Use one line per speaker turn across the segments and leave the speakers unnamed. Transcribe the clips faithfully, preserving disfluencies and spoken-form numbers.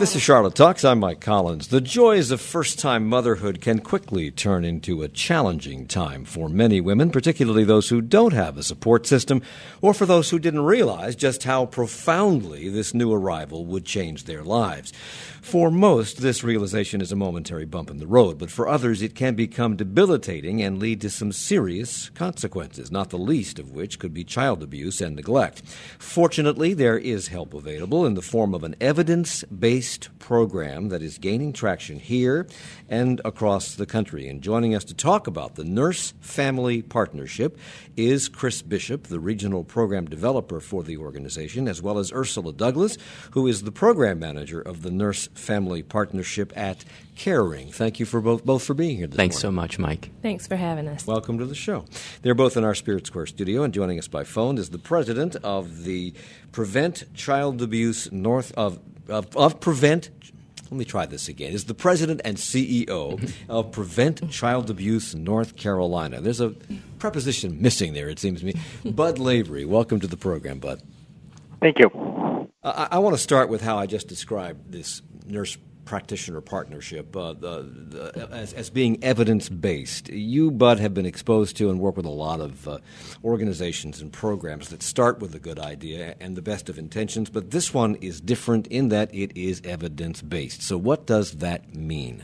This is Charlotte Talks. I'm Mike Collins. The joys of first-time motherhood can quickly turn into a challenging time for many women, particularly those who don't have a support system, or for those who didn't realize just how profoundly this new arrival would change their lives. For most, this realization is a momentary bump in the road, but for others it can become debilitating and lead to some serious consequences, not the least of which could be child abuse and neglect. Fortunately, there is help available in the form of an evidence-based program that is gaining traction here and across the country. And joining us to talk about the Nurse Family Partnership is Chris Bishop, the regional program developer for the organization, as well as Ursula Douglas, who is the program manager of the Nurse Family Partnership at Caring. Thank you for both both for being here this
Thanks
morning.
so much, Mike.
Thanks for having us.
Welcome to the show. They're both in our Spirit Square studio, and joining us by phone is the president of the Prevent Child Abuse North of of, of Prevent. Let me try this again. Is the president and C E O of Prevent Child Abuse North Carolina. There's a preposition missing there, it seems to me. Bud Lavery, welcome to the program, Bud.
Thank you.
Uh, I, I want to start with how I just described this nurse practitioner partnership uh, the, the, as, as being evidence-based. You, Bud, have been exposed to and work with a lot of uh, organizations and programs that start with a good idea and the best of intentions, but this one is different in that it is evidence-based. So what does that mean?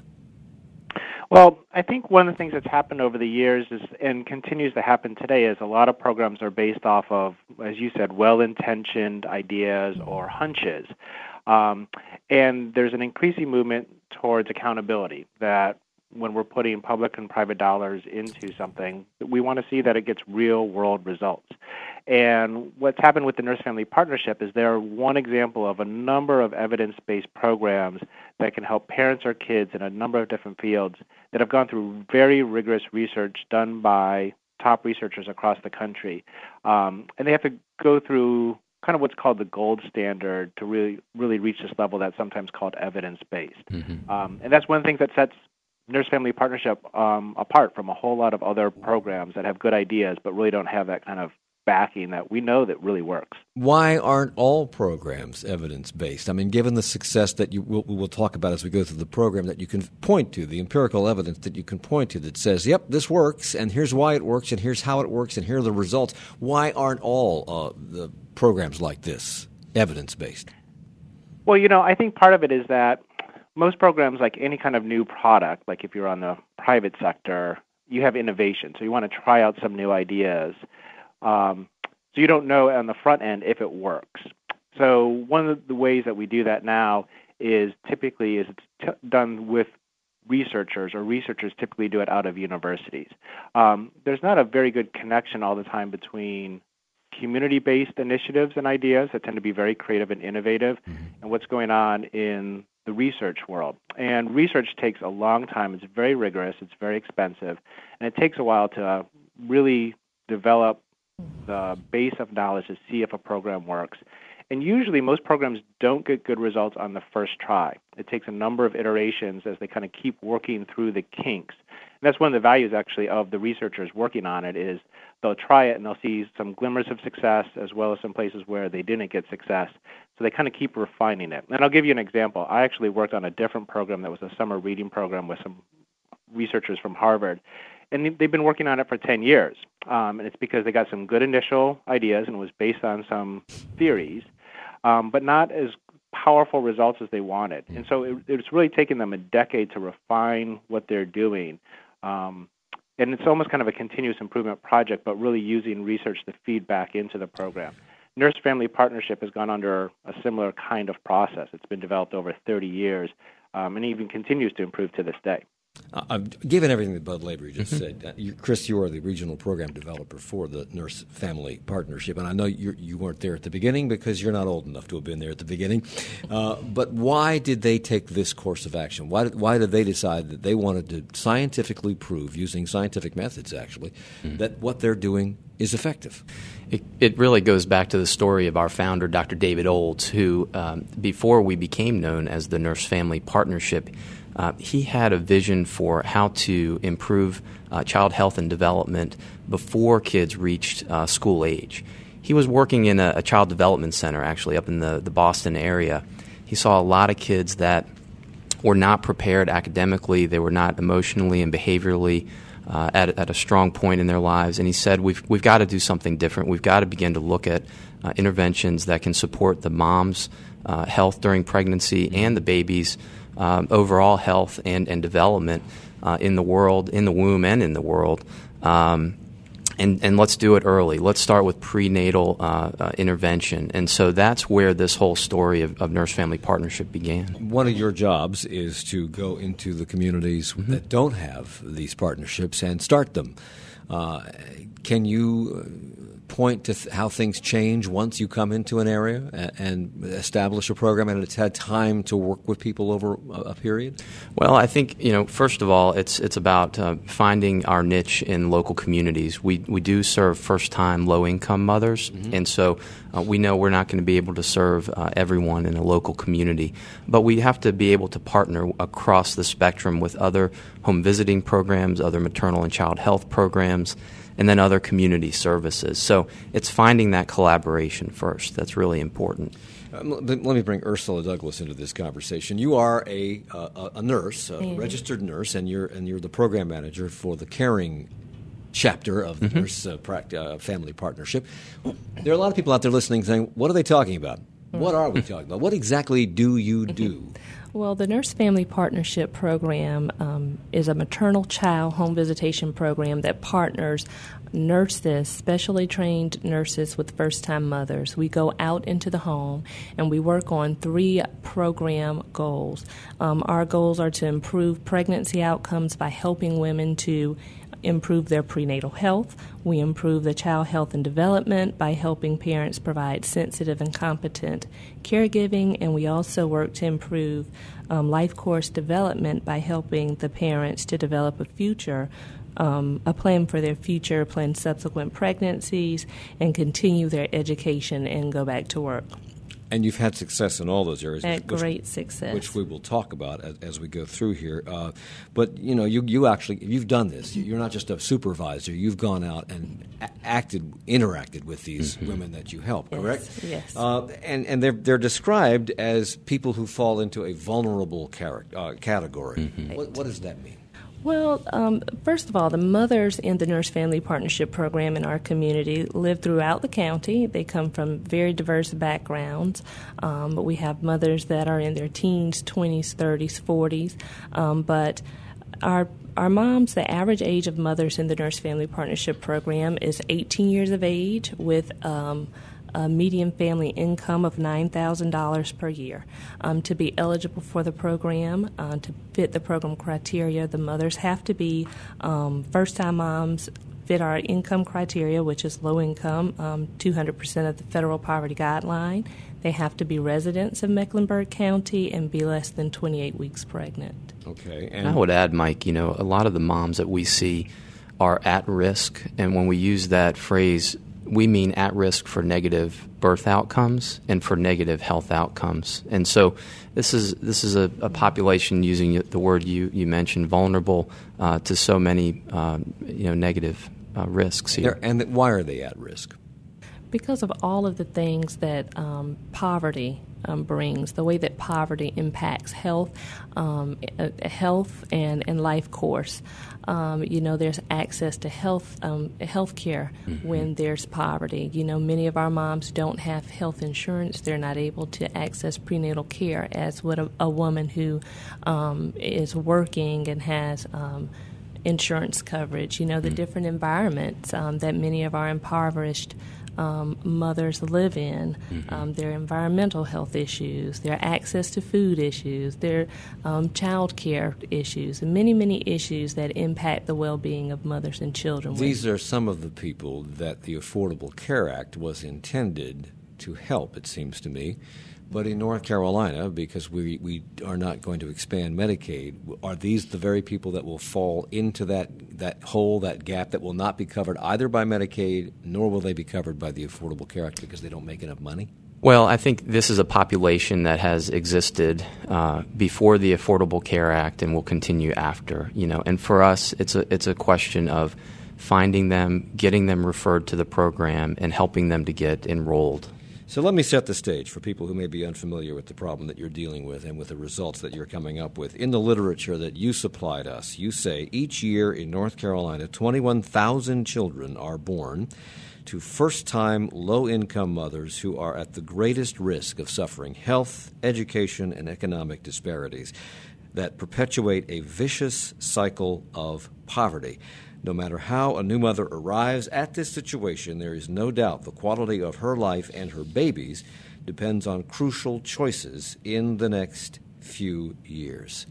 Well, I think one of the things that's happened over the years is, and continues to happen today, is a lot of programs are based off of, as you said, well-intentioned ideas or hunches. Um, and there's an increasing movement towards accountability, that when we're putting public and private dollars into something, we want to see that it gets real-world results. And what's happened with the Nurse Family Partnership is they're one example of a number of evidence-based programs that can help parents or kids in a number of different fields that have gone through very rigorous research done by top researchers across the country. Um, and they have to go through kind of what's called the gold standard to really really reach this level that's sometimes called evidence-based. Mm-hmm. Um, and that's one of the things that sets Nurse Family Partnership um, apart from a whole lot of other programs that have good ideas but really don't have that kind of backing that we know that really works.
Why aren't all programs evidence-based? I mean, given the success that you we'll, we'll talk about as we go through the program that you can point to, the empirical evidence that you can point to that says, yep, this works, and here's why it works, and here's how it works, and here are the results. Why aren't all uh, the programs like this evidence-based?
Well, you know, I think part of it is that most programs, like any kind of new product, like if you're on the private sector, you have innovation. So you want to try out some new ideas. Um, so you don't know on the front end if it works. So one of the ways that we do that now is typically is it's t- done with researchers, or researchers typically do it out of universities. Um, there's not a very good connection all the time between community-based initiatives and ideas that tend to be very creative and innovative, mm-hmm. and what's going on in the research world. And research takes a long time. It's very rigorous. It's very expensive. And it takes a while to really develop the base of knowledge to see if a program works. And usually most programs don't get good results on the first try. It takes a number of iterations as they kind of keep working through the kinks. And that's one of the values, actually, of the researchers working on it is they'll try it and they'll see some glimmers of success as well as some places where they didn't get success. So they kind of keep refining it. And I'll give you an example. I actually worked on a different program that was a summer reading program with some researchers from Harvard. And they've been working on it for ten years. Um, and it's because they got some good initial ideas and it was based on some theories, um, but not as powerful results as they wanted. And so it, it's really taken them a decade to refine what they're doing. Um, and it's almost kind of a continuous improvement project, but really using research to feed back into the program. Nurse Family Partnership has gone under a similar kind of process. It's been developed over thirty years um, and even continues to improve to this day.
Uh, I've given everything that Bud Lavery just said. Uh, you, Chris, you are the regional program developer for the Nurse Family Partnership, and I know you you weren't there at the beginning because you're not old enough to have been there at the beginning. Uh, but why did they take this course of action? Why did, why did they decide that they wanted to scientifically prove, using scientific methods actually, mm. that what they're doing is effective?
It, it really goes back to the story of our founder, Doctor David Olds, who, um, before we became known as the Nurse Family Partnership, Uh, he had a vision for how to improve uh, child health and development before kids reached uh, school age. He was working in a, a child development center, actually, up in the, the Boston area. He saw a lot of kids that were not prepared academically. They were not emotionally and behaviorally uh, at, at a strong point in their lives. And he said, we've, we've got to do something different. We've got to begin to look at uh, interventions that can support the mom's uh, health during pregnancy and the baby's um, overall health and, and development uh, in the world, in the womb and in the world. Um, And, and let's do it early. Let's start with prenatal uh, uh, intervention. And so that's where this whole story of, of Nurse-Family Partnership began.
One of your jobs is to go into the communities mm-hmm. that don't have these partnerships and start them. Uh, can you point to th- how things change once you come into an area and, and establish a program and it's had time to work with people over a, a period?
Well, I think, you know, first of all, it's it's about uh, finding our niche in local communities. We we do serve first-time low-income mothers, mm-hmm. and so uh, we know we're not going to be able to serve uh, everyone in a local community. But we have to be able to partner across the spectrum with other home visiting programs, other maternal and child health programs, and then other community services. So it's finding that collaboration first. That's really important.
Um, let me bring Ursula Douglas into this conversation. You are a uh, a nurse, a mm-hmm. registered nurse, and you're and you're the program manager for the caring chapter of the mm-hmm. Nurse uh, pract- uh, Family Partnership. There are a lot of people out there listening saying, "What are they talking about? Mm-hmm. What are we talking about? What exactly do you do?"
Well, the Nurse Family Partnership Program um, is a maternal child home visitation program that partners nurses, specially trained nurses with first-time mothers. We go out into the home and we work on three program goals. Um, our goals are to improve pregnancy outcomes by helping women to improve their prenatal health. We improve the child health and development by helping parents provide sensitive and competent caregiving, and we also work to improve um, life course development by helping the parents to develop a future, um, a plan for their future, plan subsequent pregnancies, and continue their education and go back to work.
And you've had success in all those areas.
At
which,
great success.
Which we will talk about as, as we go through here. Uh, but, you know, you, you actually, you've done this. You're not just a supervisor. You've gone out and a- acted, interacted with these mm-hmm. women that you help,
yes,
correct?
Yes.
Uh, and and they're, they're described as people who fall into a vulnerable char- uh, category. Mm-hmm. What, what does that mean?
Well, um, first of all, the mothers in the Nurse Family Partnership Program in our community live throughout the county. They come from very diverse backgrounds, um, but we have mothers that are in their teens, twenties, thirties, forties. Um, but our our moms, the average age of mothers in the Nurse Family Partnership Program is eighteen years of age with um, a median family income of nine thousand dollars per year. Um, to be eligible for the program, uh, to fit the program criteria, the mothers have to be um, first-time moms, fit our income criteria, which is low income, um, two hundred percent of the federal poverty guideline. They have to be residents of Mecklenburg County and be less than twenty-eight weeks pregnant.
Okay.
And I would add, Mike, you know, a lot of the moms that we see are at risk, and when we use that phrase, we mean at risk for negative birth outcomes and for negative health outcomes. And so this is this is a, a population, using the word you, you mentioned, vulnerable uh, to so many um, you know negative uh, risks here.
They're, and why are they at risk?
Because of all of the things that um, poverty um, brings, the way that poverty impacts health, um, health and, and life course. Um, you know, there's access to health um, health care mm-hmm. when there's poverty. You know, many of our moms don't have health insurance. They're not able to access prenatal care as would a, a woman who um, is working and has um, insurance coverage. You know, the mm-hmm. different environments um, that many of our impoverished Um, mothers live in, mm-hmm. um, their environmental health issues, their access to food issues, their um, child care issues, and many, many issues that impact the well-being of mothers and children.
These are some of the people that the Affordable Care Act was intended to help, it seems to me. But in North Carolina, because we, we are not going to expand Medicaid, are these the very people that will fall into that, that hole, that gap, that will not be covered either by Medicaid, nor will they be covered by the Affordable Care Act because they don't make enough money?
Well, I think this is a population that has existed uh, before the Affordable Care Act and will continue after. You know, and for us, it's a it's a question of finding them, getting them referred to the program, and helping them to get enrolled.
So let me set the stage for people who may be unfamiliar with the problem that you're dealing with and with the results that you're coming up with. In the literature that you supplied us, you say each year in North Carolina, twenty-one thousand children are born to first-time low-income mothers who are at the greatest risk of suffering health, education, and economic disparities that perpetuate a vicious cycle of poverty. No matter how a new mother arrives at this situation, there is no doubt the quality of her life and her baby's depends on crucial choices in the next few years.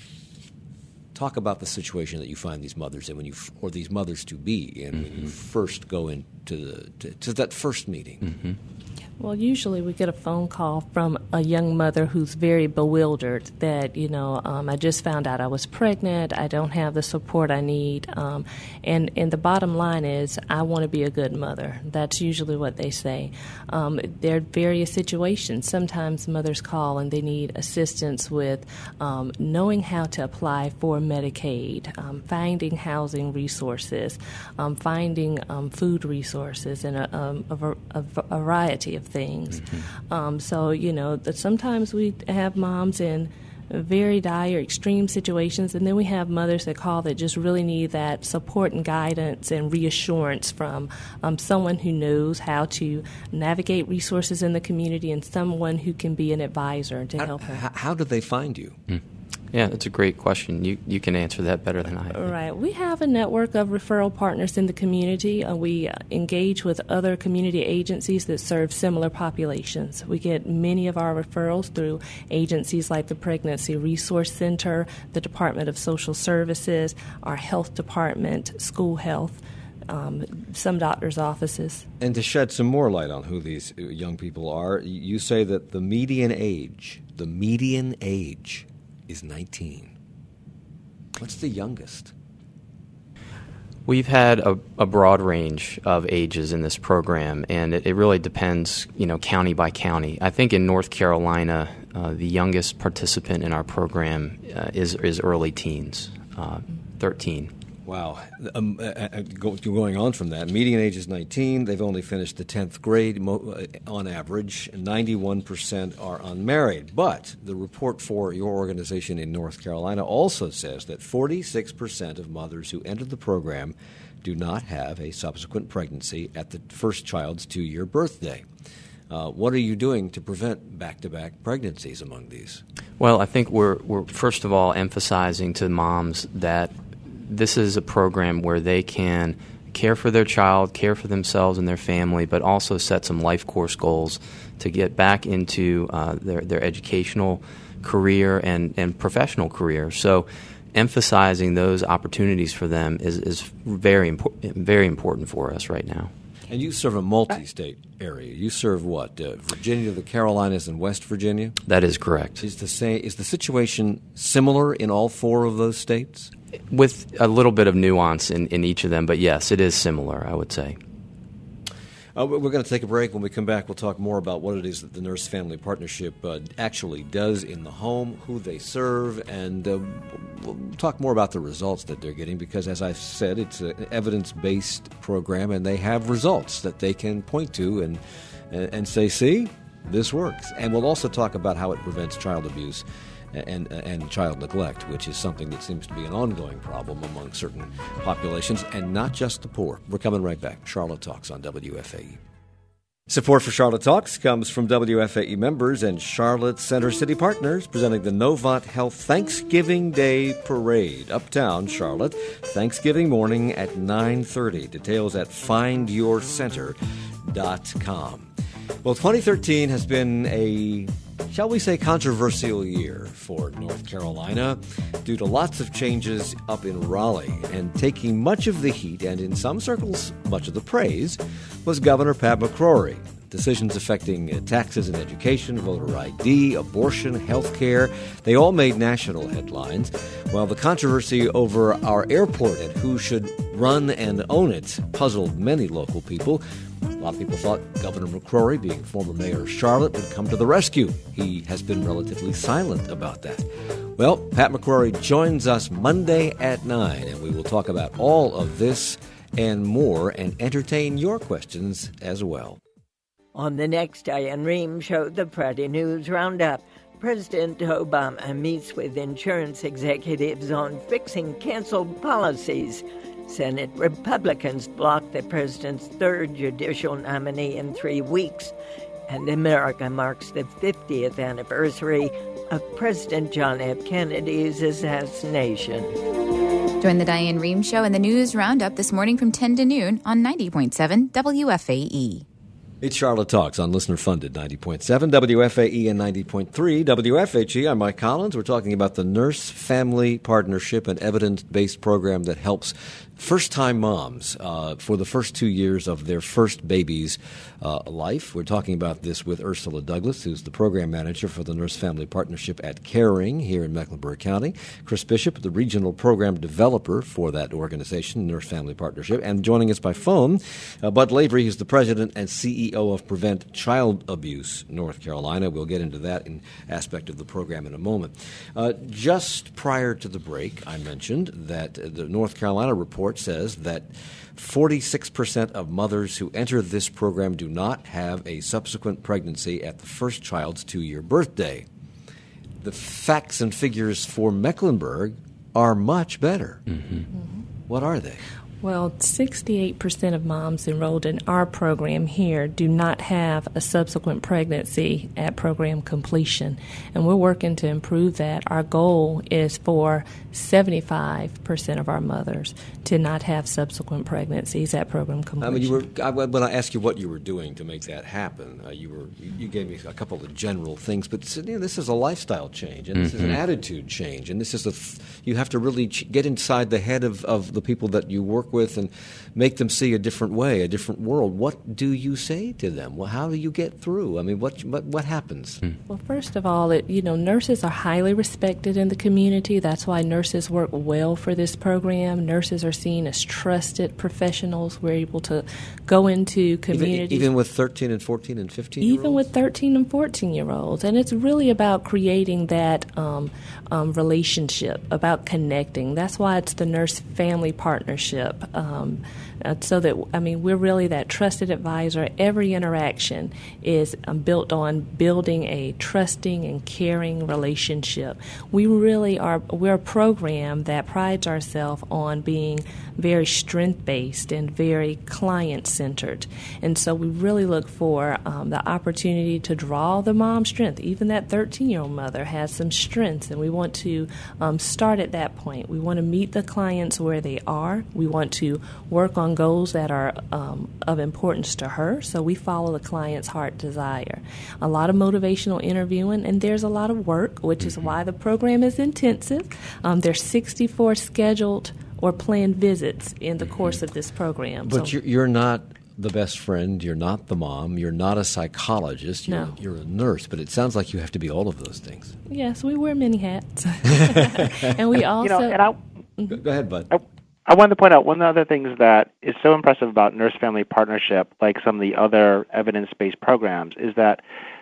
Talk about the situation that you find these mothers in when you, or these mothers to be in, mm-hmm. when you first go into the to, to that first meeting.
Mm-hmm.
Well, usually we get a phone call from a young mother who's very bewildered that, you know, um, I just found out I was pregnant, I don't have the support I need, um, and, and the bottom line is I want to be a good mother. That's usually what they say. Um, there are various situations. Sometimes mothers call and they need assistance with um, knowing how to apply for Medicaid, um, finding housing resources, um, finding um, food resources, and a, um, a, a, a variety of things. Mm-hmm. Um, so, you know, that sometimes we have moms in very dire, extreme situations, and then we have mothers that call that just really need that support and guidance and reassurance from um, someone who knows how to navigate resources in the community and someone who can be an advisor to
how,
help her.
How do they find you?
Mm. Yeah, that's a great question. You you can answer that better than I do.
Right. We have a network of referral partners in the community. Uh, we uh, engage with other community agencies that serve similar populations. We get many of our referrals through agencies like the Pregnancy Resource Center, the Department of Social Services, our health department, school health, um, some doctors' offices.
And to shed some more light on who these young people are, you say that the median age, the median age is nineteen. What's the youngest?
We've had a, a broad range of ages in this program, and it, it really depends, you know, county by county. I think in North Carolina, uh, the youngest participant in our program uh, is is early teens, uh, thirteen.
Wow. Um, uh, go, going on from that, median age is nineteen. They've only finished the tenth grade mo- on average. ninety-one percent are unmarried. But the report for your organization in North Carolina also says that forty-six percent of mothers who entered the program do not have a subsequent pregnancy at the first child's two-year birthday. Uh, what are you doing to prevent back-to-back pregnancies among these?
Well, I think we're, we're first of all emphasizing to moms that this is a program where they can care for their child, care for themselves and their family, but also set some life course goals to get back into uh, their, their educational career and, and professional career. So emphasizing those opportunities for them is, is very, impor- very important for us right now.
And you serve a multi-state area. You serve what? Uh, Virginia, the Carolinas, and West Virginia?
That is correct.
Is the, say, is the situation similar in all four of those states?
With a little bit of nuance in, in each of them, but yes, it is similar, I would say.
Uh, we're going to take a break. When we come back, we'll talk more about what it is that the Nurse Family Partnership uh, actually does in the home, who they serve, and uh, we'll talk more about the results that they're getting because, as I've said, it's an evidence-based program, and they have results that they can point to and, and, and say, see, this works. And we'll also talk about how it prevents child abuse and and child neglect, which is something that seems to be an ongoing problem among certain populations, and not just the poor. We're coming right back. Charlotte Talks on W F A E. Support for Charlotte Talks comes from W F A E members and Charlotte Center City partners presenting the Novant Health Thanksgiving Day Parade, uptown Charlotte, Thanksgiving morning at nine thirty. Details at find your center dot com. Well, twenty thirteen has been a, shall we say, controversial year for North Carolina due to lots of changes up in Raleigh. And taking much of the heat and, in some circles, much of the praise was Governor Pat McCrory. Decisions affecting taxes and education, voter I D, abortion, health care, they all made national headlines, while the controversy over our airport and who should run and own it puzzled many local people. A lot of people thought Governor McCrory, being former mayor of Charlotte, would come to the rescue. He has been relatively silent about that. Well, Pat McCrory joins us Monday at nine, and we will talk about all of this and more and entertain your questions as well.
On the next Diane Rehm Show, the Friday News Roundup, President Obama meets with insurance executives on fixing canceled policies. Senate Republicans block the president's third judicial nominee in three weeks. And America marks the fiftieth anniversary of President John F. Kennedy's assassination.
Join the Diane Rehm Show and the News Roundup this morning from ten to noon on ninety point seven W F A E.
It's Charlotte Talks on listener-funded ninety point seven W F A E and ninety point three W F H E. I'm Mike Collins. We're talking about the Nurse-Family Partnership, an evidence-based program that helps first-time moms uh, for the first two years of their first baby's uh, life. We're talking about this with Ursula Douglas, who's the program manager for the Nurse-Family Partnership at Caring here in Mecklenburg County. Chris Bishop, the regional program developer for that organization, Nurse-Family Partnership. And joining us by phone, uh, Bud Lavery, who's the president and C E O of Prevent Child Abuse North Carolina. We'll get into that in aspect of the program in a moment. Uh, just prior to the break, I mentioned that the North Carolina report says that forty-six percent of mothers who enter this program do not have a subsequent pregnancy at the first child's two-year birthday. The facts and figures for Mecklenburg are much better. Mm-hmm. Mm-hmm. What are they?
Well, sixty-eight percent of moms enrolled in our program here do not have a subsequent pregnancy at program completion, and we're working to improve that. Our goal is for seventy-five percent of our mothers to not have subsequent pregnancies at program completion.
I mean, you were, I, when I asked you what you were doing to make that happen, uh, you were you, you gave me a couple of general things, but you know, this is a lifestyle change, and this mm-hmm. is an attitude change, and this is a th- you have to really ch- get inside the head of, of the people that you work with and make them see a different way, a different world. What do you say to them? Well, how do you get through? I mean, what what, what happens?
Well, first of all, it, you know, nurses are highly respected in the community. That's why nurses work well for this program. Nurses are seen as trusted professionals. We're able to go into communities.
Even, even with thirteen and fourteen and fifteen-year-olds?
Even with thirteen and fourteen-year-olds. And it's really about creating that um, um, relationship, about connecting. That's why it's the Nurse-Family Partnership. Um, uh, so that, I mean, we're really that trusted advisor. Every interaction is um, built on building a trusting and caring relationship. We really are, we're a program that prides ourselves on being very strength-based and very client-centered. And so we really look for um, the opportunity to draw the mom's strength. Even that thirteen-year-old mother has some strengths, and we want to um, start at that point. We want to meet the clients where they are. We want to work on goals that are um, of importance to her, so we follow the client's heart desire. A lot of motivational interviewing, and there's a lot of work, which is why the program is intensive. Um, there's sixty-four scheduled or planned visits in the course of this program.
But
so,
you're, you're not the best friend, you're not the mom, you're not a psychologist, you're,
no.
you're a nurse, but it sounds like you have to be all of those things.
Yes, we wear many hats. And we also...
You know, and I,
go, go ahead, Bud.
I, I wanted to point out one of the other things that is so impressive about Nurse-Family Partnership, like some of the other evidence-based programs, is that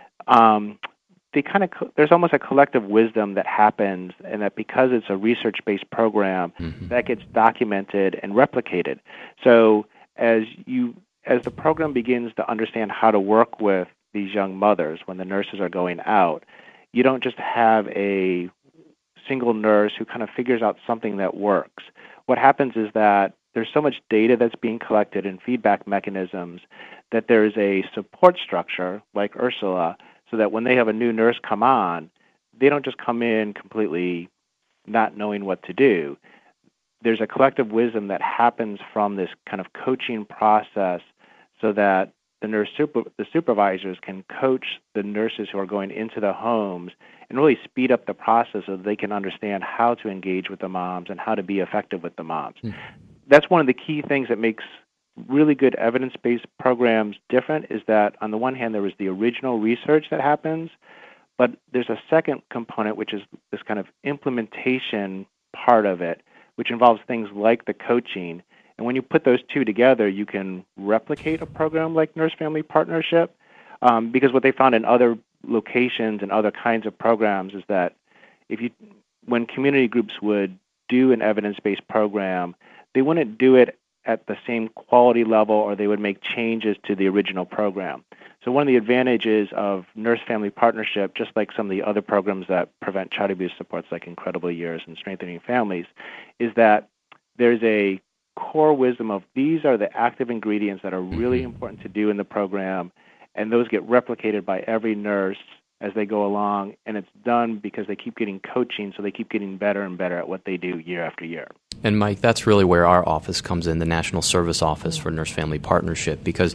um, they kind of co- there's almost a collective wisdom that happens, and that because it's a research-based program, mm-hmm. that gets documented and replicated. So as you as the program begins to understand how to work with these young mothers when the nurses are going out, you don't just have a single nurse who kind of figures out something that works. What happens is that there's so much data that's being collected and feedback mechanisms that there's a support structure like Ursula, so that when they have a new nurse come on, they don't just come in completely not knowing what to do. There's a collective wisdom that happens from this kind of coaching process, so that the nurse super, the supervisors can coach the nurses who are going into the homes and really speed up the process so that they can understand how to engage with the moms and how to be effective with the moms. Mm. That's one of the key things that makes really good evidence-based programs different, is that on the one hand there was the original research that happens, but there's a second component, which is this kind of implementation part of it, which involves things like the coaching. And when you put those two together, you can replicate a program like Nurse-Family Partnership, um, because what they found in other locations and other kinds of programs is that if you, when community groups would do an evidence-based program, they wouldn't do it at the same quality level, or they would make changes to the original program. So one of the advantages of nurse-family partnership, just like some of the other programs that prevent child abuse supports like Incredible Years and Strengthening Families, is that there's a core wisdom of these are the active ingredients that are really important to do in the program, and those get replicated by every nurse as they go along, and it's done because they keep getting coaching, so they keep getting better and better at what they do year after year.
And Mike, that's really where our office comes in, the National Service Office for Nurse-Family Partnership, because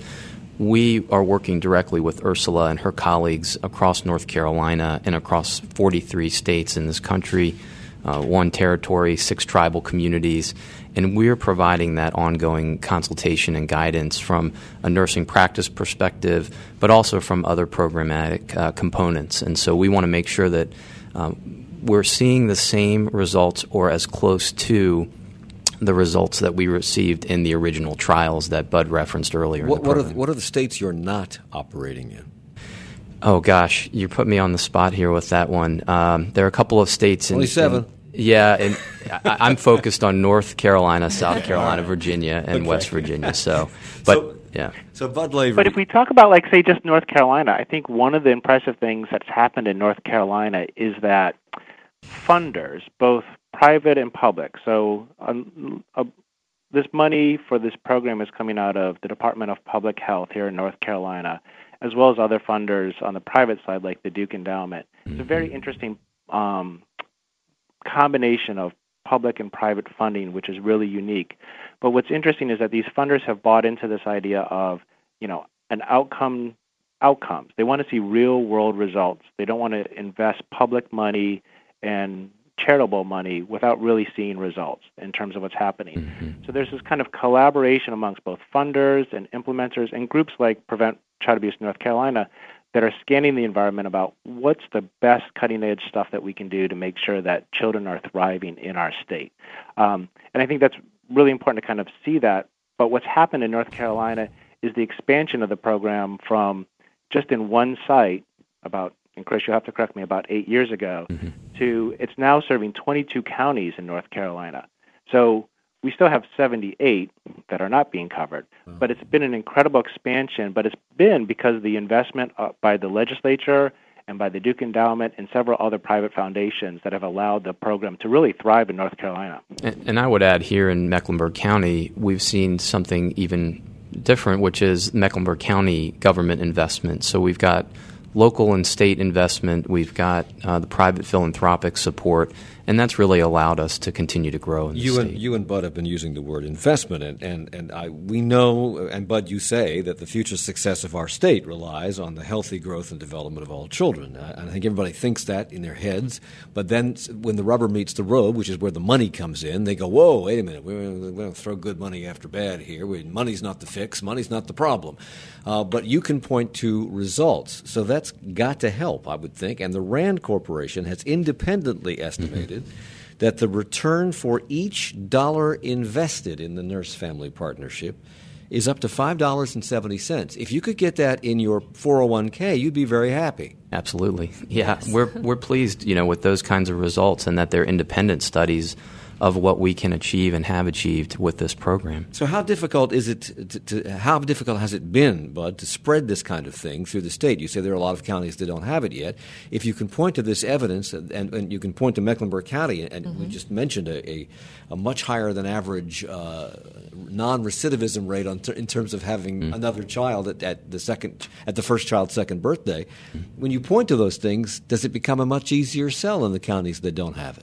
we are working directly with Ursula and her colleagues across North Carolina and across forty-three states in this country, uh, one territory, six tribal communities, and we're providing that ongoing consultation and guidance from a nursing practice perspective, but also from other programmatic uh, components. And so we want to make sure that um, we're seeing the same results or as close to the results that we received in the original trials that Bud referenced earlier.
What,
in the
what, are
program.
the, what are the states you're not operating in?
Oh, gosh, you put me on the spot here with that one. Um, there are a couple of states.
Only
in,
seven.
In, yeah, and I, I'm focused on North Carolina, South Carolina, Virginia, and
Okay.
West Virginia. So, but
So-
yeah.
So Bud Lavery.
But if we talk about, like, say, just North Carolina, I think one of the impressive things that's happened in North Carolina is that funders, both private and public, so um, uh, this money for this program is coming out of the Department of Public Health here in North Carolina, as well as other funders on the private side like the Duke Endowment. It's a very interesting um, combination of public and private funding, which is really unique. But what's interesting is that these funders have bought into this idea of, you know, an outcome, outcomes. They want to see real-world results. They don't want to invest public money and charitable money without really seeing results in terms of what's happening. Mm-hmm. So there's this kind of collaboration amongst both funders and implementers and groups like Prevent Child Abuse North Carolina that are scanning the environment about what's the best cutting-edge stuff that we can do to make sure that children are thriving in our state. Um, and I think that's really important to kind of see that. But what's happened in North Carolina is the expansion of the program from just in one site about, and Chris, you'll have to correct me, about eight years ago, mm-hmm. to it's now serving twenty-two counties in North Carolina. So we still have seventy-eight that are not being covered, wow. but it's been an incredible expansion, but it's been because of the investment uh, by the legislature and by the Duke Endowment and several other private foundations that have allowed the program to really thrive in North Carolina.
And, and I would add here in Mecklenburg County, we've seen something even different, which is Mecklenburg County government investment. So we've got local and state investment, we've got uh, the private philanthropic support, and that's really allowed us to continue to grow in the
you
state.
And, you and Bud have been using the word investment, and, and, and I, we know, and Bud, you say, that the future success of our state relies on the healthy growth and development of all children. I, I think everybody thinks that in their heads, but then when the rubber meets the road, which is where the money comes in, they go, whoa, wait a minute, we we don't throw good money after bad here. We, money's not the fix, money's not the problem. Uh, but you can point to results, so that's got to help, I would think, and the RAND Corporation has independently estimated mm-hmm. that the return for each dollar invested in the nurse-family partnership is up to five dollars and seventy cents. If you could get that in your four oh one k, you'd be very happy.
Absolutely. Yeah, yes. we're we're pleased, you know, with those kinds of results and that they're independent studies of what we can achieve and have achieved with this program.
So how difficult is it to, to how difficult has it been, Bud, to spread this kind of thing through the state? You say there are a lot of counties that don't have it yet. If you can point to this evidence, and, and you can point to Mecklenburg County, and mm-hmm. we just mentioned a, a, a much higher than average uh, non-recidivism rate on ter- in terms of having mm-hmm. another child at, at the second at the first child's second birthday. Mm-hmm. When you point to those things, does it become a much easier sell in the counties that don't have it?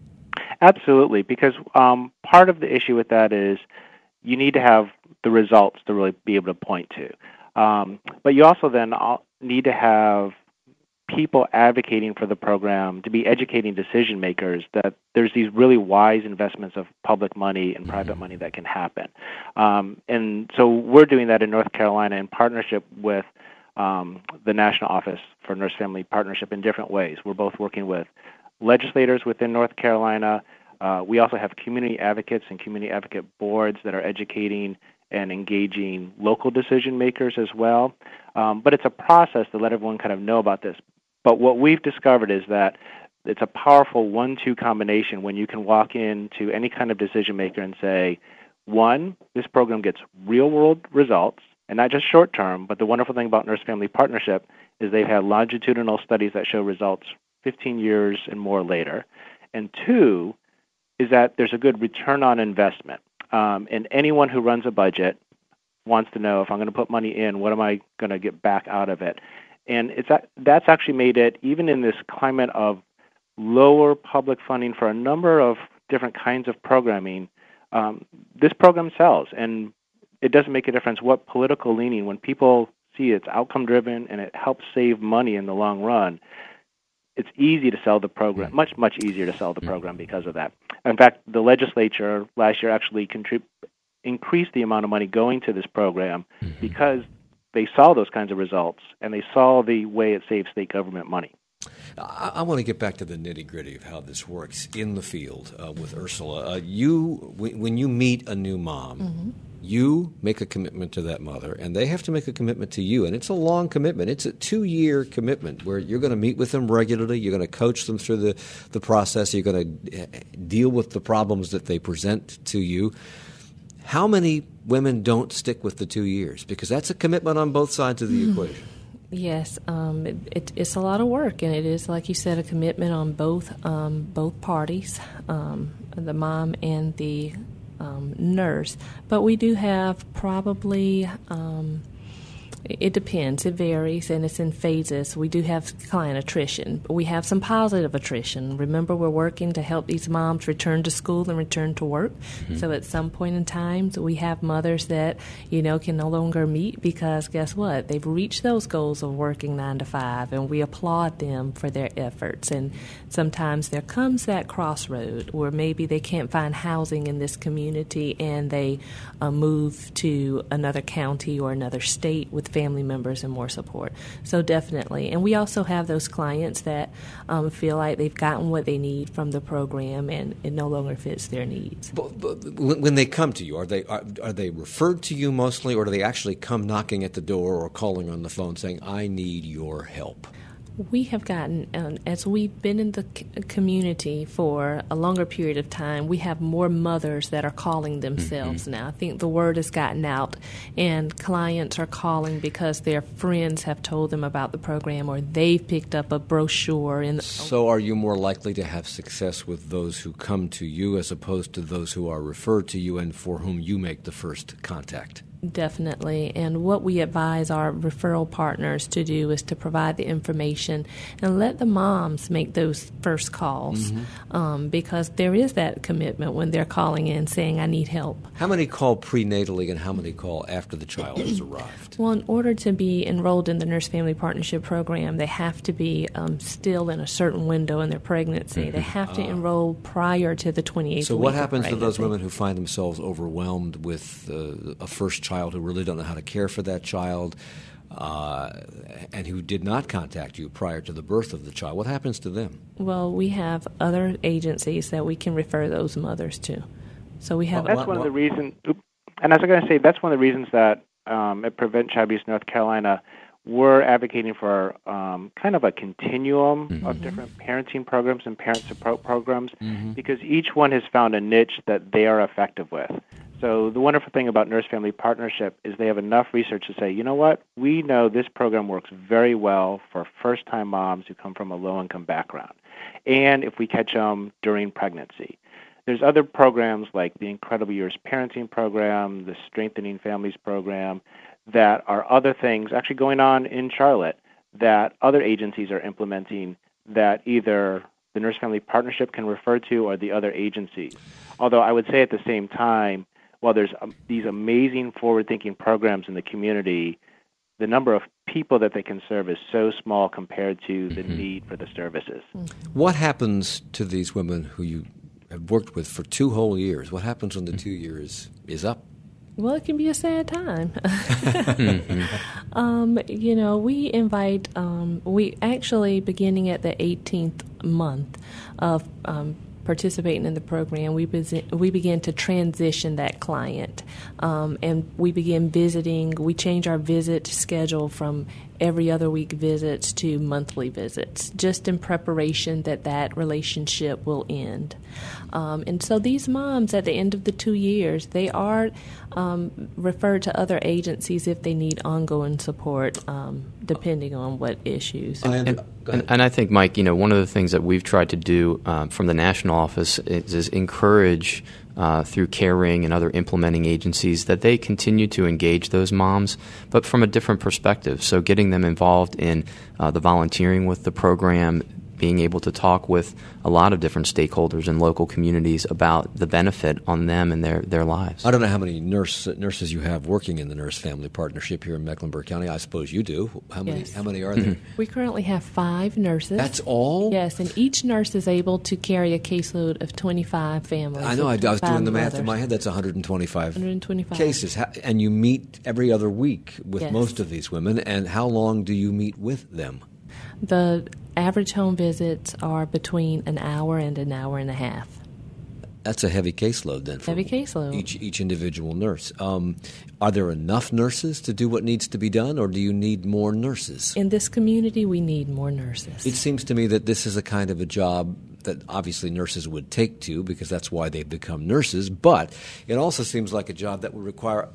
Absolutely, because um, part of the issue with that is you need to have the results to really be able to point to. Um, but you also then need to have people advocating for the program to be educating decision makers that there's these really wise investments of public money and private money that can happen. Um, and so we're doing that in North Carolina in partnership with um, the National Office for Nurse Family Partnership in different ways. We're both working with legislators within North Carolina. Uh, we also have community advocates and community advocate boards that are educating and engaging local decision makers as well. Um, but it's a process to let everyone kind of know about this. But what we've discovered is that it's a powerful one two combination when you can walk into any kind of decision maker and say, one, this program gets real-world results, and not just short term, but the wonderful thing about nurse-family partnership is they've had longitudinal studies that show results fifteen years and more later. And two is that there's a good return on investment. Um, and anyone who runs a budget wants to know, if I'm going to put money in, what am I going to get back out of it? And it's that's actually made it, even in this climate of lower public funding for a number of different kinds of programming, um, this program sells. And it doesn't make a difference what political leaning, when people see it's outcome-driven and it helps save money in the long run, it's easy to sell the program, much, much easier to sell the program because of that. In fact, the legislature last year actually contrib- increased the amount of money going to this program mm-hmm. because they saw those kinds of results and they saw the way it saves state government money.
I, I want to get back to the nitty-gritty of how this works in the field uh, with Ursula. Uh, you, w- when you meet a new mom, mm-hmm. you make a commitment to that mother, and they have to make a commitment to you. And it's a long commitment. It's a two-year commitment where you're going to meet with them regularly. You're going to coach them through the, the process. You're going to deal with the problems that they present to you. How many women don't stick with the two years? Because that's a commitment on both sides of the mm. equation.
Yes, um, it, it, it's a lot of work, and it is, like you said, a commitment on both um, both parties, um, the mom and the Um, nurse. But we do have probably, um, it depends, it varies, and it's in phases. We do have client attrition. We have some positive attrition. Remember, we're working to help these moms return to school and return to work. Mm-hmm. So at some point in time, we have mothers that, you know, can no longer meet because guess what? They've reached those goals of working nine to five, and we applaud them for their efforts. And sometimes there comes that crossroad where maybe they can't find housing in this community and they uh, move to another county or another state with family members and more support. So definitely. And we also have those clients that um, feel like they've gotten what they need from the program and it no longer fits their needs.
But, but when they come to you, are they are, are they referred to you mostly, or do they actually come knocking at the door or calling on the phone saying, I need your help?
We have gotten, um, as we've been in the c- community for a longer period of time, we have more mothers that are calling themselves mm-hmm. now. I think the word has gotten out, and clients are calling because their friends have told them about the program, or they've picked up a brochure. In the-
so are you more likely to have success with those who come to you as opposed to those who are referred to you and for whom you make the first contact?
Definitely. And what we advise our referral partners to do is to provide the information and let the moms make those first calls mm-hmm. um, because there is that commitment when they're calling in saying, I need help.
How many call prenatally and how many call after the child has arrived?
Well, in order to be enrolled in the Nurse Family Partnership Program, they have to be um, still in a certain window in their pregnancy. Mm-hmm. They have to uh, enroll prior to the twenty-eighth
so
week.
So what happens
to
those women who find themselves overwhelmed with uh, a first child? Child who really don't know how to care for that child uh, and who did not contact you prior to the birth of the child? What happens to them?
Well, we have other agencies that we can refer those mothers to. So we have.
Well, that's one of the reasons, and as I'm going to say, that's one of the reasons that um, at Prevent Child Abuse North Carolina, we're advocating for um, kind of a continuum mm-hmm. of different parenting programs and parent support programs mm-hmm. because each one has found a niche that they are effective with. So the wonderful thing about Nurse Family Partnership is they have enough research to say, you know what, we know this program works very well for first-time moms who come from a low-income background, and if we catch them during pregnancy. There's other programs like the Incredible Years Parenting Program, the Strengthening Families Program, that are other things actually going on in Charlotte that other agencies are implementing that either the Nurse Family Partnership can refer to or the other agencies. Although I would say at the same time, while there's um, these amazing forward-thinking programs in the community, the number of people that they can serve is so small compared to the mm-hmm. need for the services.
What happens to these women who you have worked with for two whole years? What happens when the two years is up?
Well, it can be a sad time. mm-hmm. um, you know, we invite, um, we actually, beginning at the eighteenth month of um, participating in the program, we, be- we begin to transition that client. Um, and we begin visiting, we change our visit schedule from every other week visits to monthly visits, just in preparation that that relationship will end. Um, and so these moms, at the end of the two years, they are um, referred to other agencies if they need ongoing support, um, depending on what issues.
And, and, and I think, Mike, you know, one of the things that we've tried to do um, from the national office is, is encourage Uh, through CareRing and other implementing agencies that they continue to engage those moms, but from a different perspective. So getting them involved in uh, the volunteering with the program, being able to talk with a lot of different stakeholders in local communities about the benefit on them and their, their lives.
I don't know how many nurse, nurses you have working in the Nurse Family Partnership here in Mecklenburg County. I suppose you do. How many,
yes.
how many are there?
We currently have five nurses.
That's all?
Yes, and each nurse is able to carry a caseload of twenty-five families.
I know. I, I was doing the math
mothers.
in my head. That's one hundred twenty-five,
one hundred twenty-five
cases. How, and you meet every other week with
yes.
most of these women. And how long do you meet with them?
The average home visits are between an hour and an hour and a half.
That's a heavy caseload then for
heavy caseload.
each each individual nurse. Um, are there enough nurses to do what needs to be done, or do you need more nurses?
In this community, we need more nurses.
It seems to me that this is a kind of a job that obviously nurses would take to, because that's why they've become nurses, but it also seems like a job that would require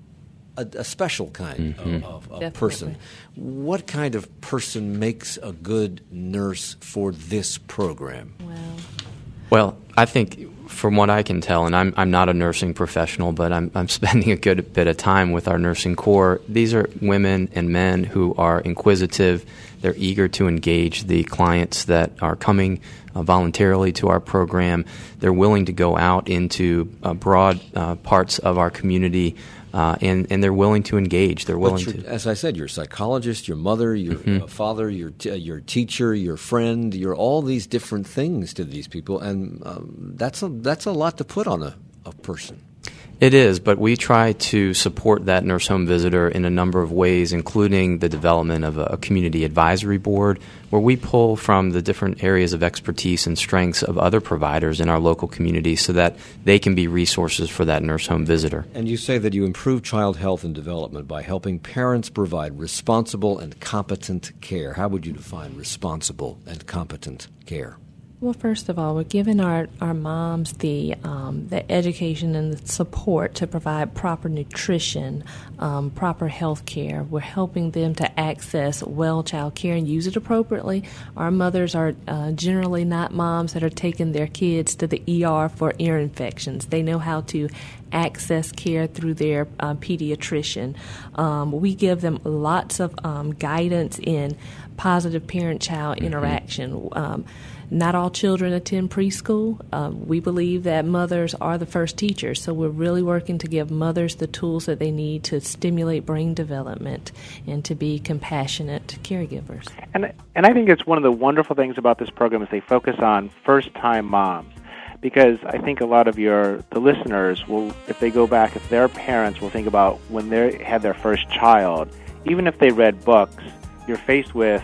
A, a special kind mm-hmm. of, of, of person. What kind of person makes a good nurse for this program?
Well,
well, I think from what I can tell, and I'm I'm not a nursing professional, but I'm I'm spending a good bit of time with our nursing corps. These are women and men who are inquisitive. They're eager to engage the clients that are coming uh, voluntarily to our program. They're willing to go out into uh, broad uh, parts of our community. Uh, and, and they're willing to engage. They're willing to.
As I said, you're a psychologist, your mother, your mm-hmm. uh, father, your t- your teacher, your friend. You're all these different things to these people, and um, that's a that's a lot to put on a, a person.
It is, but we try to support that nurse home visitor in a number of ways, including the development of a, a community advisory board where we pull from the different areas of expertise and strengths of other providers in our local community so that they can be resources for that nurse home visitor.
And you say that you improve child health and development by helping parents provide responsible and competent care. How would you define responsible and competent care?
Well, first of all, we're giving our, our moms the um, the education and the support to provide proper nutrition, um, proper health care. We're helping them to access well child care and use it appropriately. Our mothers are uh, generally not moms that are taking their kids to the E R for ear infections. They know how to access care through their uh, pediatrician. Um, we give them lots of um, guidance in positive parent-child mm-hmm. interaction. Um, Not all children attend preschool. Um, we believe that mothers are the first teachers, so we're really working to give mothers the tools that they need to stimulate brain development and to be compassionate caregivers.
And and I think it's one of the wonderful things about this program is they focus on first-time moms, because I think a lot of your the listeners will, if they go back, if their parents will think about when they had their first child, even if they read books, you're faced with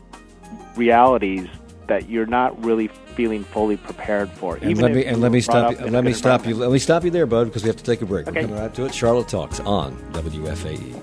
realities that you're not really feeling fully prepared for.
And
Even
let
if
me and let me stop you. Let me stop you.
environment.
Let me stop you there, bud, because we have to take a break.
Okay.
We're coming right to it. Charlotte Talks on W F A E.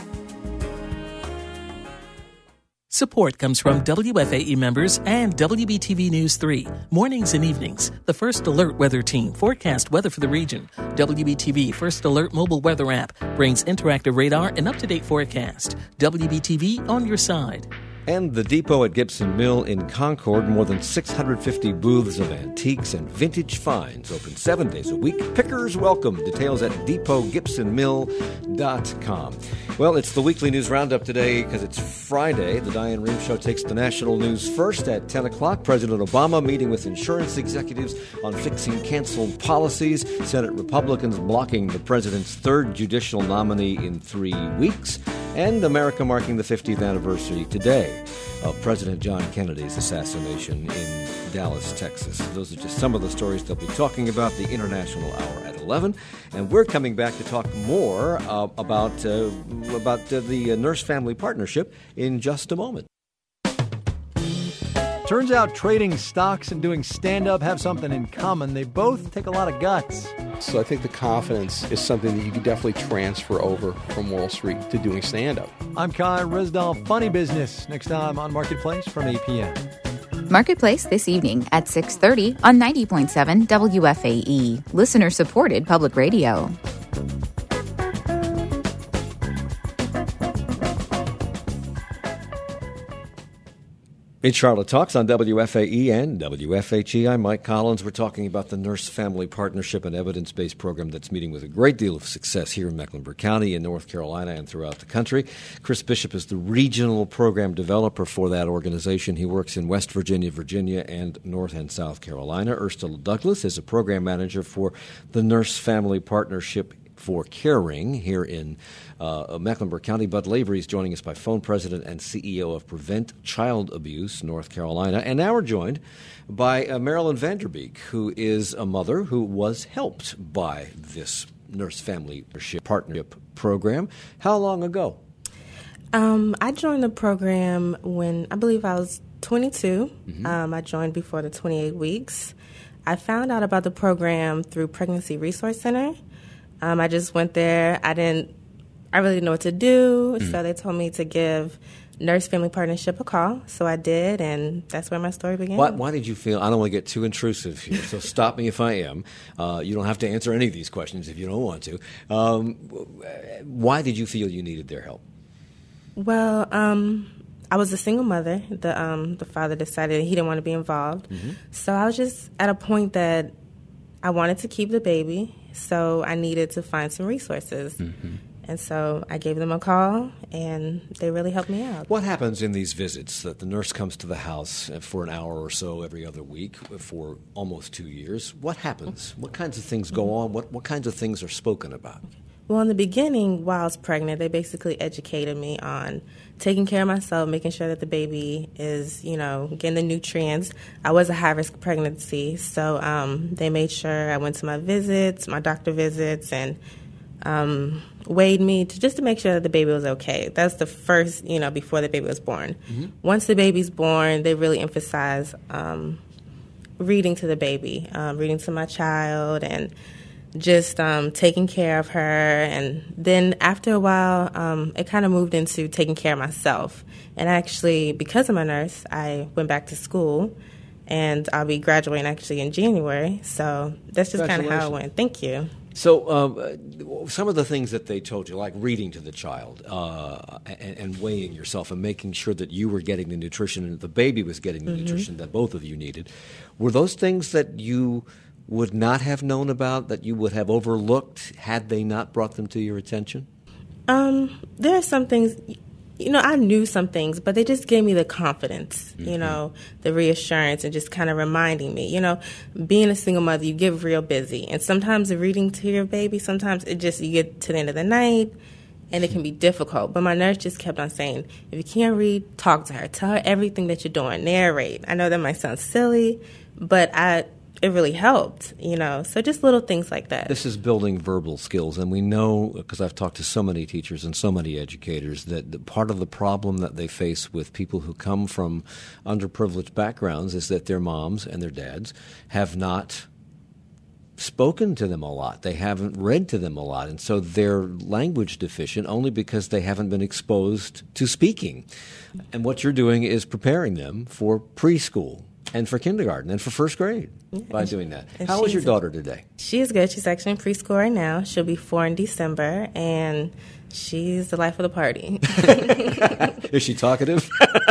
Support comes from W F A E members and W B T V News three. Mornings and evenings, the First Alert Weather Team forecast weather for the region. W B T V First Alert mobile weather app brings interactive radar and up-to-date forecast. W B T V on your side.
And the Depot at Gibson Mill in Concord, more than six hundred fifty booths of antiques and vintage finds, open seven days a week. Pickers welcome. Details at depot gibson mill dot com. Well, it's the weekly news roundup today because it's Friday. The Diane Rehm Show takes the national news first at ten o'clock. President Obama meeting with insurance executives on fixing canceled policies. Senate Republicans blocking the president's third judicial nominee in three weeks. And America marking the fiftieth anniversary today of President John Kennedy's assassination in Dallas, Texas. Those are just some of the stories they'll be talking about. The International Hour at eleven. And we're coming back to talk more uh, about, uh, about uh, the uh, Nurse Family Partnership in just a moment.
To Turns out trading stocks and doing stand-up have something in common. They both take a lot of guts.
So I think the confidence is something that you can definitely transfer over from Wall Street to doing stand-up.
I'm Kai Risdall. Funny Business. Next time on Marketplace from eight p.m.
Marketplace this evening at six thirty on ninety point seven W F A E. Listener-supported public radio.
It's Charlotte Talks on W F A E and W F H E. I'm Mike Collins. We're talking about the Nurse Family Partnership, an evidence-based program that's meeting with a great deal of success here in Mecklenburg County, in North Carolina, and throughout the country. Chris Bishop is the regional program developer for that organization. He works in West Virginia, Virginia, and North and South Carolina. Ursula Douglas is a program manager for the Nurse Family Partnership for Caring here in uh, Mecklenburg County. Bud Lavery is joining us by phone, president and C E O of Prevent Child Abuse North Carolina. And now we're joined by uh, Marilyn Vanderbeek, who is a mother who was helped by this Nurse Family Partnership program. How long ago?
Um, I joined the program when I believe I was twenty-two. Mm-hmm. Um, I joined before the twenty-eight weeks. I found out about the program through Pregnancy Resource Center. Um, I just went there. I didn't, I really didn't know what to do, mm. so they told me to give Nurse Family Partnership a call. So I did, and that's where my story began.
Why, why did you feel, I don't want to get too intrusive here, so stop me if I am. Uh, you don't have to answer any of these questions if you don't want to. Um, why did you feel you needed their help?
Well, um, I was a single mother. The, um, the father decided he didn't want to be involved. Mm-hmm. So I was just at a point that I wanted to keep the baby. So I needed to find some resources. Mm-hmm. And so I gave them a call, and they really helped me out.
What happens in these visits that the nurse comes to the house for an hour or so every other week for almost two years? What happens? What kinds of things go on? What, what kinds of things are spoken about?
Well, in the beginning, while I was pregnant, they basically educated me on taking care of myself, making sure that the baby is, you know, getting the nutrients. I was a high-risk pregnancy, so um, they made sure I went to my visits, my doctor visits, and um, weighed me to, just to make sure that the baby was okay. That's the first, you know, before the baby was born. Mm-hmm. Once the baby's born, they really emphasize um, reading to the baby, um, reading to my child, and just um, taking care of her. And then after a while, um, it kind of moved into taking care of myself. And actually, because I'm a nurse, I went back to school, and I'll be graduating actually in January. So that's just kind of how it went. Thank you.
So um, some of the things that they told you, like reading to the child uh, and, and weighing yourself and making sure that you were getting the nutrition and the baby was getting the mm-hmm. nutrition that both of you needed, were those things that you would not have known about, that you would have overlooked had they not brought them to your attention? Um,
there are some things, you know, I knew some things, but they just gave me the confidence, mm-hmm. you know, the reassurance, and just kind of reminding me, you know, being a single mother, you get real busy. And sometimes the reading to your baby, sometimes it just, you get to the end of the night, and it can be difficult. But my nurse just kept on saying, if you can't read, talk to her. Tell her everything that you're doing. Narrate. I know that might sound silly, but I... it really helped, you know, so just little things like that.
This is building verbal skills, and we know, because I've talked to so many teachers and so many educators, that the, part of the problem that they face with people who come from underprivileged backgrounds is that their moms and their dads have not spoken to them a lot. They haven't read to them a lot, and so they're language deficient only because they haven't been exposed to speaking. And what you're doing is preparing them for preschool and for kindergarten and for first grade by doing that. How is your daughter today?
She is good. She's actually in preschool right now. She'll be four in December, and she's the life of the party.
Is she talkative?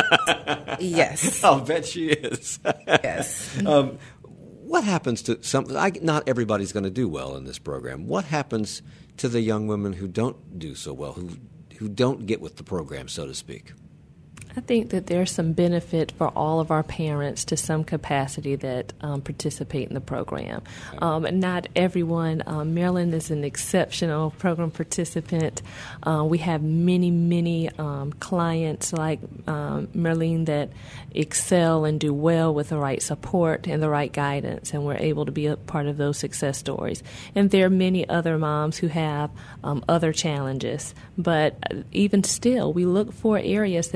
Yes.
I'll bet she is.
Yes.
Um, what happens to some? I, not everybody's going to do well in this program. What happens to the young women who don't do so well, who who don't get with the program, so to speak?
I think that there's some benefit for all of our parents to some capacity that um, participate in the program. Um, not everyone. Um, Marilyn is an exceptional program participant. Uh, we have many, many um, clients like um, Marilyn that excel and do well with the right support and the right guidance, and we're able to be a part of those success stories. And there are many other moms who have um, other challenges, but even still, we look for areas that those moms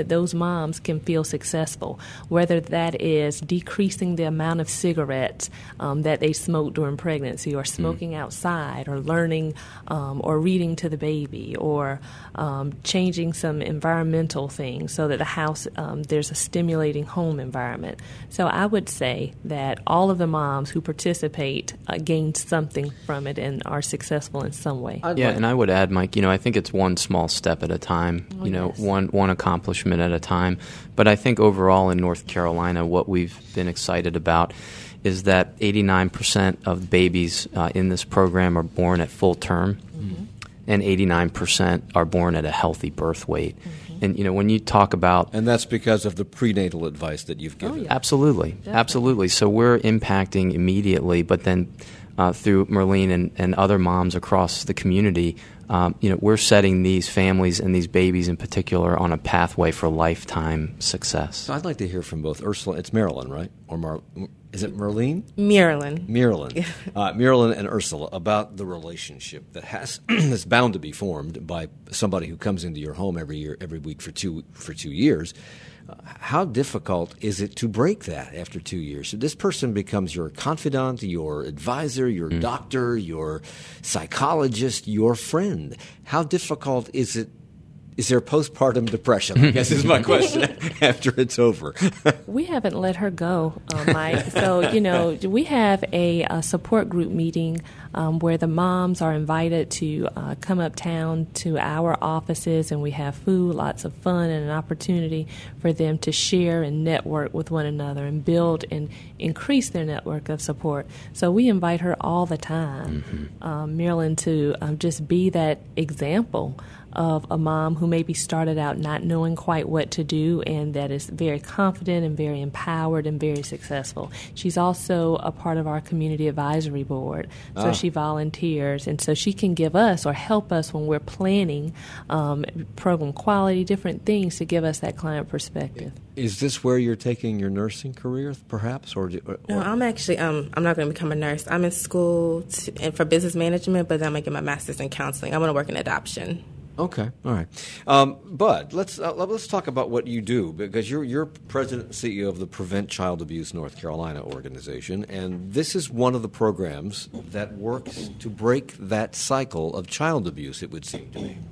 moms can feel successful, whether that is decreasing the amount of cigarettes um, that they smoke during pregnancy, or smoking mm. outside, or learning um, or reading to the baby, or um, changing some environmental things so that the house, um, there's a stimulating home environment. So I would say that all of the moms who participate uh, gain something from it and are successful in some way.
I'd yeah, like- and I would add, Mike, you know, I think it's one small step at a time, oh, you know, yes. one, one accomplishment at a time. But I think overall in North Carolina, what we've been excited about is that eighty-nine percent of babies uh, in this program are born at full term, mm-hmm. and eighty-nine percent are born at a healthy birth weight. Mm-hmm. And, you know, when you talk about...
And that's because of the prenatal advice that you've given.
Oh, yeah.
Absolutely. Definitely. Absolutely. So we're impacting immediately, but then uh, through Merlene and, and other moms across the community, um, you know, we're setting these families and these babies in particular on a pathway for lifetime success.
So I'd like to hear from both Ursula... It's Marilyn, right? Or Mar... Is it Merlene?
Marilyn.
Marilyn. Uh, Marilyn and Ursula, about the relationship that has that's bound to be formed by somebody who comes into your home every year, every week for two for two years. Uh, how difficult is it to break that after two years? So this person becomes your confidant, your advisor, your mm. doctor, your psychologist, your friend. How difficult is it? Is there postpartum depression, I guess is my question, after it's over?
We haven't let her go, uh, Mike. So, you know, we have a, a support group meeting um, where the moms are invited to uh, come uptown to our offices, and we have food, lots of fun, and an opportunity for them to share and network with one another and build and increase their network of support. So we invite her all the time, mm-hmm. um, Marilyn, to um, just be that example of a mom who maybe started out not knowing quite what to do, and that is very confident and very empowered and very successful. She's also a part of our community advisory board, so ah. she volunteers, and so she can give us or help us when we're planning um, program quality, different things to give us that client perspective.
Is this where you're taking your nursing career, perhaps? Or, or
No, I'm actually, um, I'm not going to become a nurse. I'm in school to, and for business management, but then I'm going to get my master's in counseling. I want to work in adoption.
Okay, all right, um, but let's uh, let's talk about what you do, because you're you're president and C E O of the Prevent Child Abuse North Carolina organization, and this is one of the programs that works to break that cycle of child abuse, it would seem to me.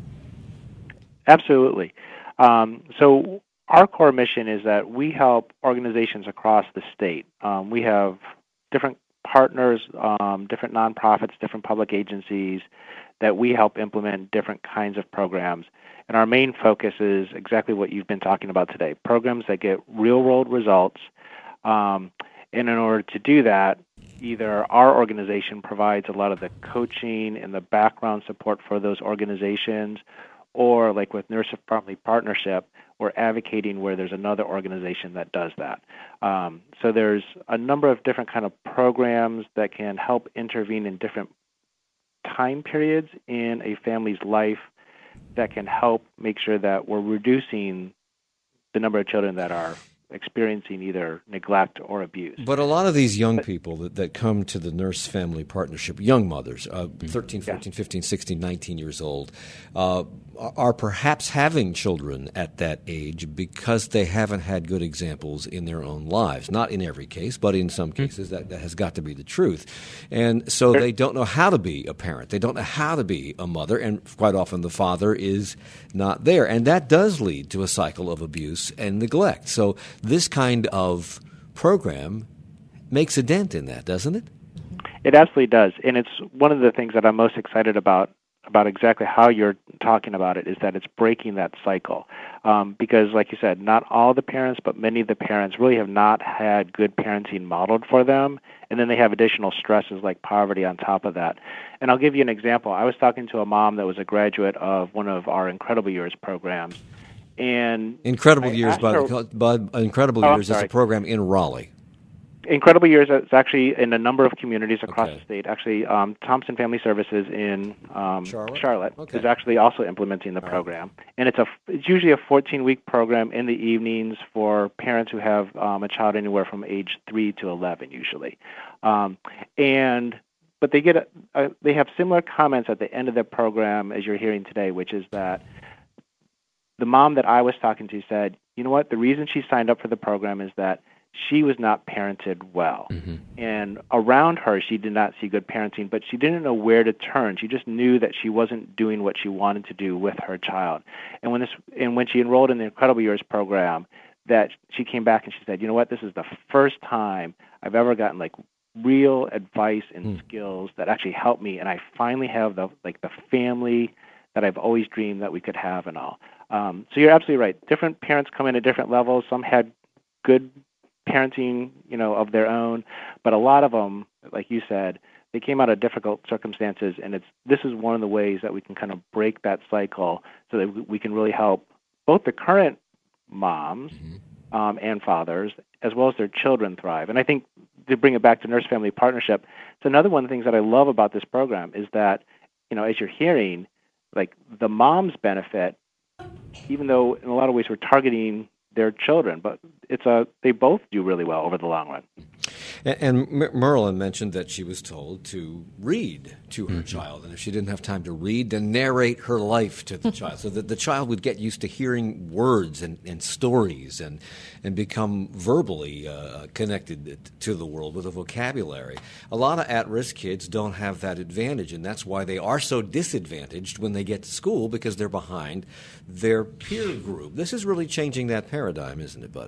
Absolutely. Um, so our core mission is that we help organizations across the state. Um, we have different partners, um, different nonprofits, different public agencies that we help implement different kinds of programs. And our main focus is exactly what you've been talking about today, programs that get real-world results. Um, and in order to do that, either our organization provides a lot of the coaching and the background support for those organizations, or like with Nurse Family Partnership, we're advocating where there's another organization that does that. Um, so there's a number of different kind of programs that can help intervene in different time periods in a family's life that can help make sure that we're reducing the number of children that are experiencing either neglect or abuse.
But a lot of these young people that, that come to the Nurse Family Partnership, young mothers, uh, thirteen, fourteen, yeah. fifteen, sixteen, nineteen years old, uh, are perhaps having children at that age because they haven't had good examples in their own lives. Not in every case, but in some cases that, that has got to be the truth. And so they don't know how to be a parent. They don't know how to be a mother, and quite often the father is not there. And that does lead to a cycle of abuse and neglect. So this kind of program makes a dent in that, doesn't it?
It absolutely does. And it's one of the things that I'm most excited about about exactly how you're talking about it, is that it's breaking that cycle. Um, because, like you said, not all the parents, but many of the parents really have not had good parenting modeled for them, and then they have additional stresses like poverty on top of that. And I'll give you an example. I was talking to a mom that was a graduate of one of our Incredible Years programs, and
Incredible
I
Years, by,
her,
by Incredible
oh,
Years is a program in Raleigh.
Incredible Years is actually in a number of communities across
okay.
the state. Actually, um, Thompson Family Services in um,
Charlotte,
Charlotte
okay.
is actually also implementing the
All
program.
right.
And it's a it's usually a fourteen-week program in the evenings for parents who have um, a child anywhere from age three to eleven, usually. Um, and but they get a, a, they have similar comments at the end of the program as you're hearing today, which is that the mom that I was talking to said, you know what, the reason she signed up for the program is that she was not parented well. Mm-hmm. And around her, she did not see good parenting, but she didn't know where to turn. She just knew that she wasn't doing what she wanted to do with her child. And when this, and when she enrolled in the Incredible Years program, that she came back and she said, you know what, this is the first time I've ever gotten like real advice and mm. skills that actually helped me, and I finally have the like the family that I've always dreamed that we could have and all. Um, so you're absolutely right. Different parents come in at different levels. Some had good parenting, you know, of their own, but a lot of them, like you said, they came out of difficult circumstances, and it's this is one of the ways that we can kind of break that cycle so that we can really help both the current moms mm-hmm. um, and fathers, as well as their children, thrive. And I think to bring it back to Nurse Family Partnership, it's another one of the things that I love about this program is that, you know, as you're hearing, like the moms benefit, even though in a lot of ways we're targeting their children, but it's a they both do really well over the long run.
And, and Merlin mentioned that she was told to read to her mm-hmm. child, and if she didn't have time to read, then narrate her life to the child, so that the child would get used to hearing words and, and stories and and become verbally uh, connected to the world with a vocabulary. A lot of at-risk kids don't have that advantage, and that's why they are so disadvantaged when they get to school, because they're behind their peer group. This is really changing that paradigm, isn't it, Bud?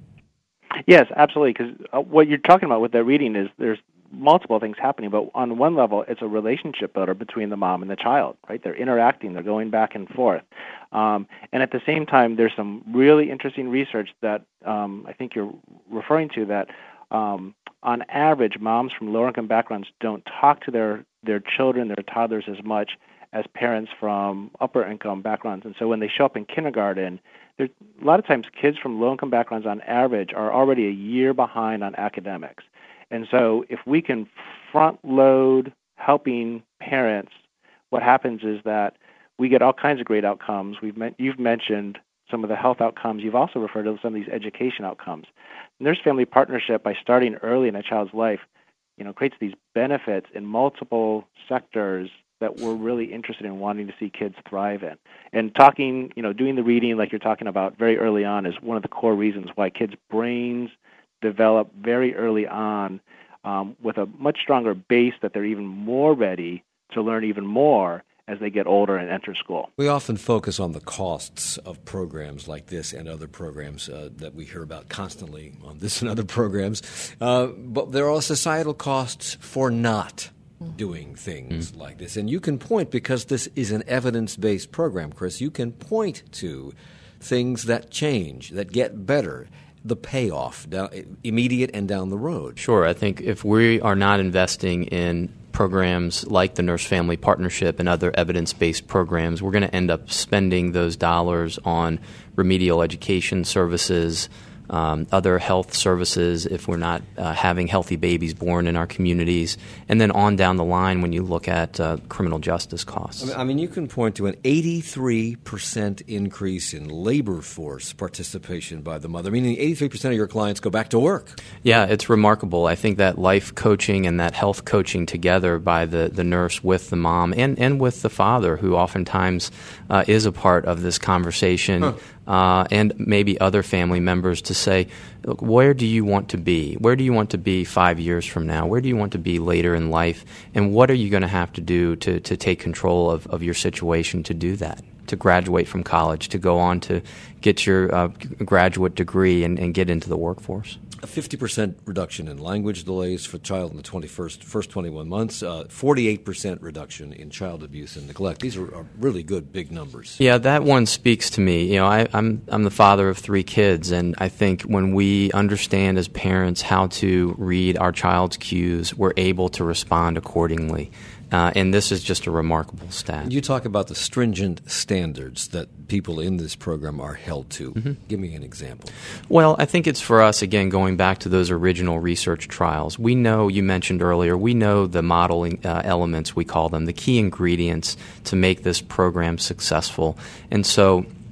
Yes, absolutely, because uh, what you're talking about with that reading is there's multiple things happening, but on one level, it's a relationship builder between the mom and the child, right? They're interacting, they're going back and forth. Um, and at the same time, there's some really interesting research that um, I think you're referring to that um, on average, moms from lower-income backgrounds don't talk to their, their children, their toddlers as much as parents from upper-income backgrounds. And so when they show up in kindergarten, there's, a lot of times kids from low-income backgrounds on average are already a year behind on academics. And so if we can front-load helping parents, what happens is that we get all kinds of great outcomes. We've met, you've mentioned some of the health outcomes. You've also referred to some of these education outcomes. Nurse Family Partnership, by starting early in a child's life, you know, creates these benefits in multiple sectors that we're really interested in wanting to see kids thrive in. And talking, you know, doing the reading like you're talking about very early on is one of the core reasons why kids' brains develop very early on um, with a much stronger base, that they're even more ready to learn even more as they get older and enter school.
We often focus on the costs of programs like this and other programs uh, that we hear about constantly on this and other programs, uh, but there are societal costs for not doing things mm. like this. And you can point, because this is an evidence-based program, Chris, you can point to things that change, that get better, the payoff, down, immediate and down the road.
Sure. I think if we are not investing in programs like the Nurse Family Partnership and other evidence-based programs, we're going to end up spending those dollars on remedial education services, Um, other health services if we're not uh, having healthy babies born in our communities, and then on down the line when you look at uh, criminal justice costs.
I mean, I mean, you can point to an eighty-three percent increase in labor force participation by the mother, meaning eighty-three percent of your clients go back to work.
Yeah, it's remarkable. I think that life coaching and that health coaching together by the, the nurse with the mom and, and with the father, who oftentimes uh, is a part of this conversation, huh. Uh, and maybe other family members, to say, look, where do you want to be? Where do you want to be five years from now? Where do you want to be later in life? And what are you going to have to do to, to take control of, of your situation to do that, to graduate from college, to go on to get your uh, graduate degree and, and get into the workforce?
A fifty percent reduction in language delays for child in the twenty-first, first twenty-one months, uh, forty-eight percent reduction in child abuse and neglect. These are, are really good, big numbers.
Yeah, that one speaks to me. You know, I, I'm I'm the father of three kids, and I think when we understand as parents how to read our child's cues, we're able to respond accordingly. Uh, and this is just a remarkable stat.
You talk about the stringent standards that people in this program are held to. Mm-hmm. Give me an example.
Well, I think it's for us, again, going back to those original research trials. We know, you mentioned earlier, we know the modeling uh, elements, we call them, the key ingredients to make this program successful. And so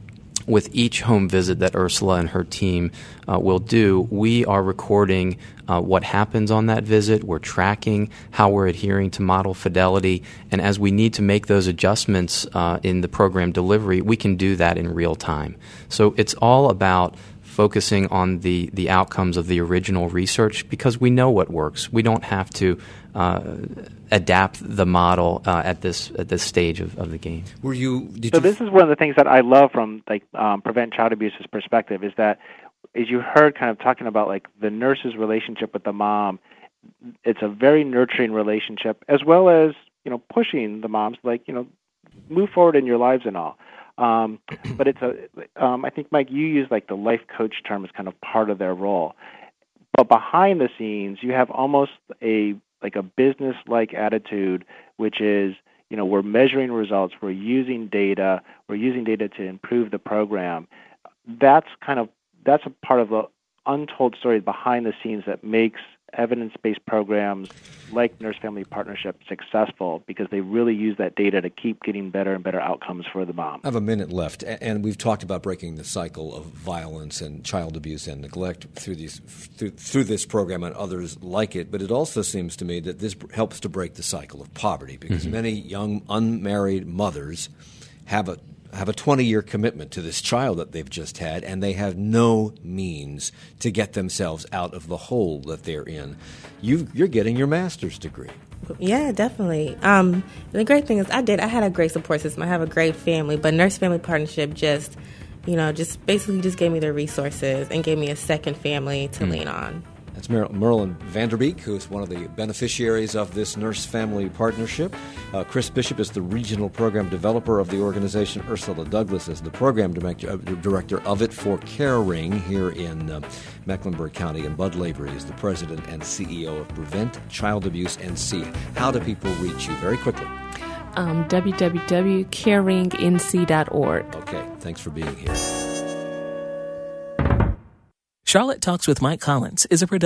with each home visit that Ursula and her team uh, will do, we are recording uh, what happens on that visit. We're tracking how we're adhering to model fidelity. And as we need to make those adjustments uh, in the program delivery, we can do that in real time. So it's all about focusing on the, the outcomes of the original research because we know what works. We don't have to uh, adapt the model uh, at this at this stage of, of the game.
Were you? Did
so
you
this is one of the things that I love from like um, Prevent Child Abuse's perspective is that, as you heard, kind of talking about like the nurse's relationship with the mom. It's a very nurturing relationship, as well as you know pushing the moms like you know move forward in your lives and all. Um, but it's a, um, I think, Mike, you use like the life coach term as kind of part of their role. But behind the scenes, you have almost a like a business-like attitude, which is, you know, we're measuring results, we're using data, we're using data to improve the program. That's kind of that's a part of the untold story behind the scenes that makes evidence-based programs like Nurse Family Partnership successful because they really use that data to keep getting better and better outcomes for the mom.
I have a minute left, and we've talked about breaking the cycle of violence and child abuse and neglect through these through, through this program and others like it, but it also seems to me that this helps to break the cycle of poverty because mm-hmm. many young unmarried mothers have a have a twenty-year commitment to this child that they've just had, and they have no means to get themselves out of the hole that they're in. You, you're getting your master's degree.
Yeah, definitely. Um, the great thing is I did. I had a great support system. I have a great family, but Nurse Family Partnership just, you know, just basically just gave me the resources and gave me a second family to mm. lean on.
That's Mer- Merlin Vanderbeek, who is one of the beneficiaries of this Nurse Family Partnership. Uh, Chris Bishop is the regional program developer of the organization. Ursula Douglas is the program director, uh, director of it for Caring here in uh, Mecklenburg County. And Bud Lavery is the president and C E O of Prevent Child Abuse N C. How do people reach you? Very quickly.
Um, w w w dot caring n c dot org.
Okay, thanks for being here.
Charlotte Talks with Mike Collins is a production